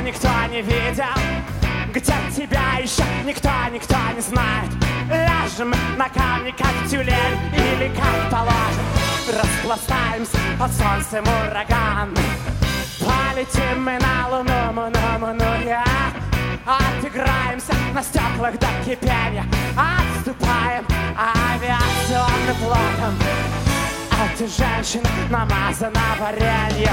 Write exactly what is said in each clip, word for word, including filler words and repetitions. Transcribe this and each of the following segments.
никто не видел, где тебя еще никто, никто не знает. Ляжем на камни, как тюлень, или как положим. Распластаемся под солнцем ураган. Полетим мы на луну, муну, муну, я. Отыграемся на стеклах до кипения. Отступаем авиационным флотом. А ты, женщина, намазана вареньем.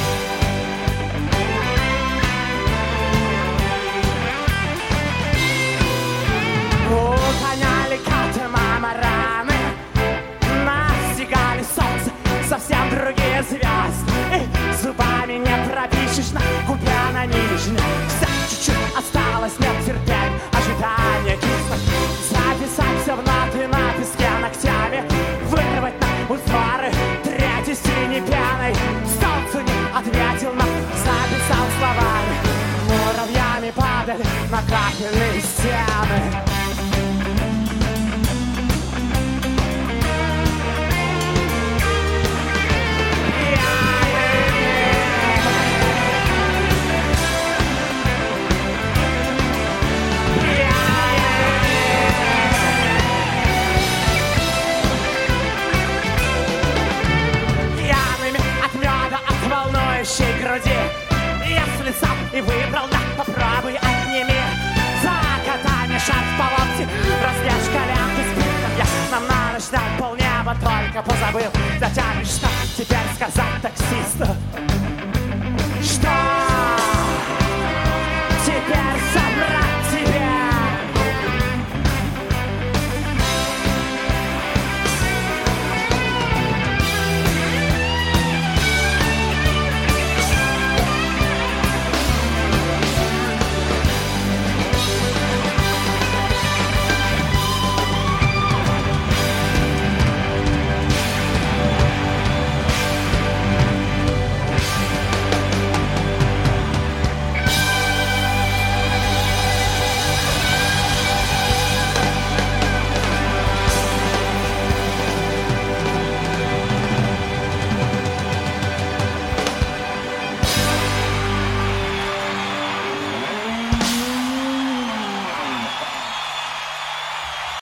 Угоняли коты мамараны, настигали солнце совсем другие звезды. И зубами не пропишешь на губе на нижней. Вся чуть-чуть осталось, нет терпения, ожидания кислых. Записать все в ноты на песке ногтями, вырвать на узоры третий синей пеной. Солнцу не ответил, но записал словами. Муравьями падали на кафельные стены. Груди. Если сам и выбрал, да, попробуй отними. За котами шарф по локти, разрежь коленки спинком. Я нам на ночь дал полнеба, только позабыл. Затянешь, что теперь сказать таксисту.